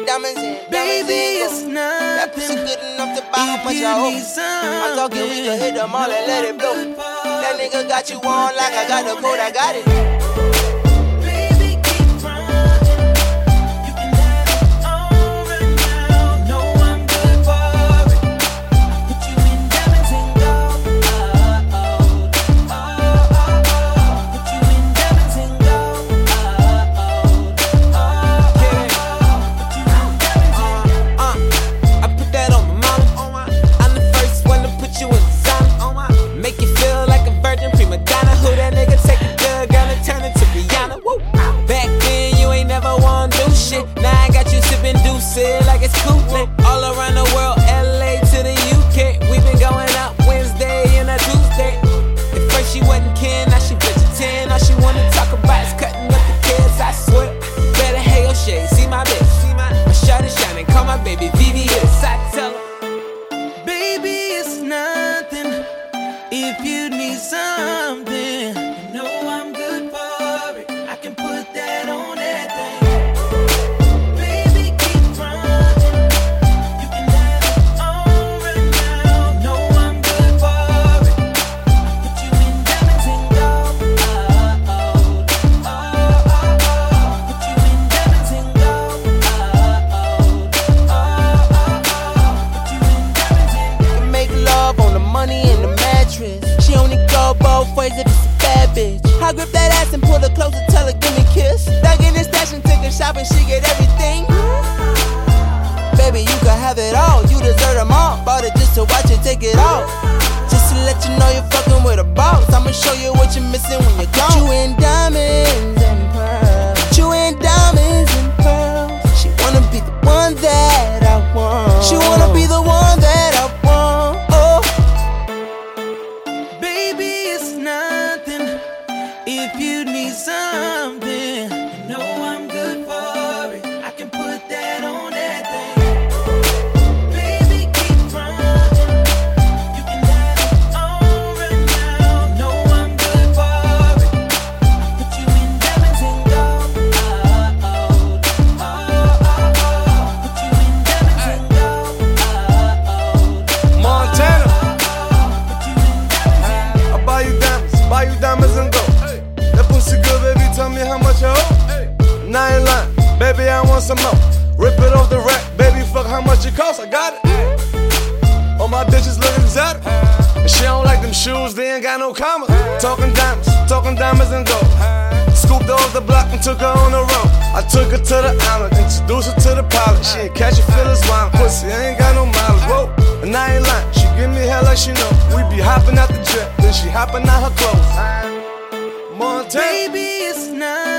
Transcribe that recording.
diamonds in. Baby, it's nothing. That pussy good enough to buy how much I hope. I'm talking we can hit them all and let it blow. That nigga got you on like I got the code, I got it. Like it's cool, all around the world, LA to the UK. We been going out Wednesday and a Tuesday. At first she wasn't kin, now she vegetarian. All she wanna talk about is cutting up the kids, I swear. Better have your shade, see my bitch. My shirt is shining, call my baby VVS. I tell her, baby, it's nothing. If you need something, you know I'm good for it. I can put that on that thing. She only go both ways if it's a bad bitch. I grip that ass and pull her closer, tell her give me a kiss. Dug in the stash and took her shopping, she get everything. Baby, you can have it all, you deserve them all. Bought it just to watch you take it off. Just to let you know you're fucking with a boss. I'ma show you what you're missing when you're gone. You in diamonds and pearls. You in diamonds and pearls. She wanna be the one that I want. She wanna be the one that I want. Oh. If you need something, you know I'm good for it. I can put that on that thing. Baby, keep running. You can have it all right now. You know I'm good for it. Put you in diamonds and gold. Put you in diamonds and gold. Montana. I buy you diamonds and gold. That pussy good, baby, tell me how much I owe. And I ain't lying, baby, I want some more. Rip it off the rack, baby, fuck how much it costs, I got it. All my bitches look exotic. And she don't like them shoes, they ain't got no commas. Talking diamonds and gold. Scooped her off the block and took her on the road. I took her to the island, introduced her to the pilot. She ain't catch a feelings, wine pussy, I ain't got no mileage, whoa. And I ain't lying, she give me hell like she know. We be hopping out the jet, then she hopping out her clothes. Montana. Baby, it's not